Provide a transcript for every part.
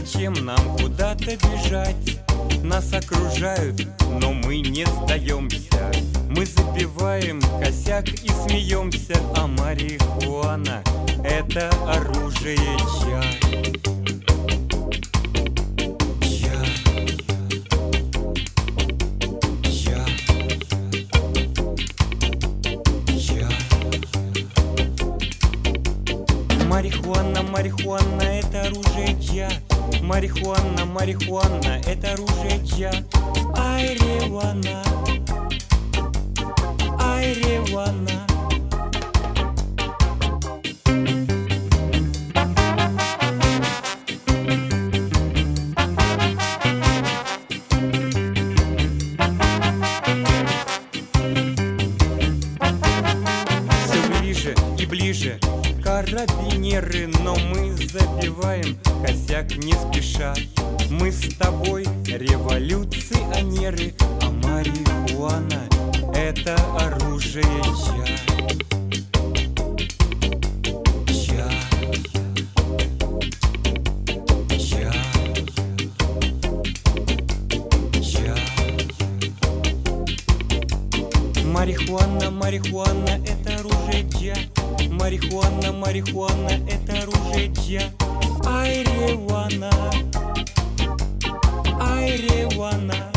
зачем нам куда-то бежать? Нас окружают, но мы не сдаемся. Мы запиваем косяк и смеемся. А марихуана — это оружие ча. Марихуана, марихуана — это оружие ча. Марихуана, марихуана — это оружие ча. Айревана, айревана. Все ближе и ближе карабинеры, но мы забиваем косяк не спеша. Мы с тобой революционеры, а марихуана — это оружие ча. Ча. Ча. Ча. Марихуана, марихуана — это оружие ча. Марихуана, марихуана — это оружие ча. Айревана, айревана.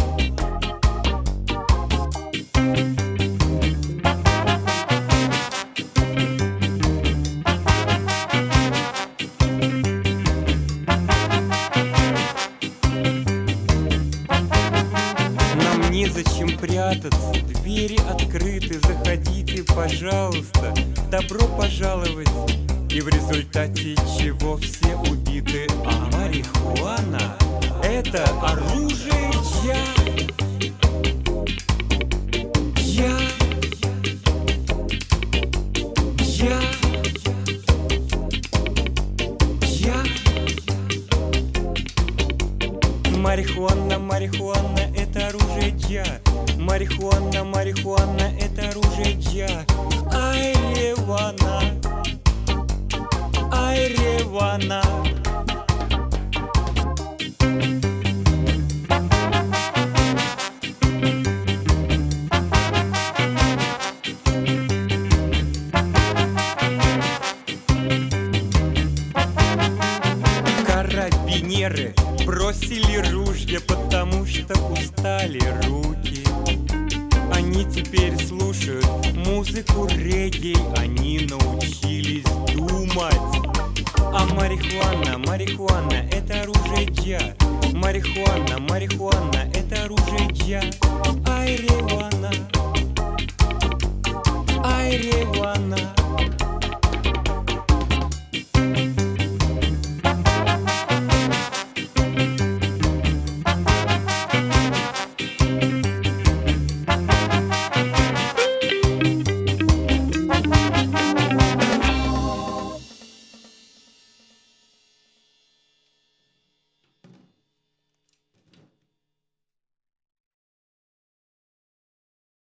Нам незачем прятаться, двери открыты, заходите, пожалуйста. Добро пожаловать, и в результате чего все убиты. А марихуана — это оружие ча. Ча. Ча. Ча. Марихуана, марихуана — это оружие ча. Марихуана, марихуана — это оружие ча. Айревана, айревана. Карабинеры бросили ружья, потому что устали руки. Они теперь слушают музыку регги, они научились думать. А марихуана, марихуана — это оружие ча. Марихуана, марихуана — это оружие ча. Айревана, айревана.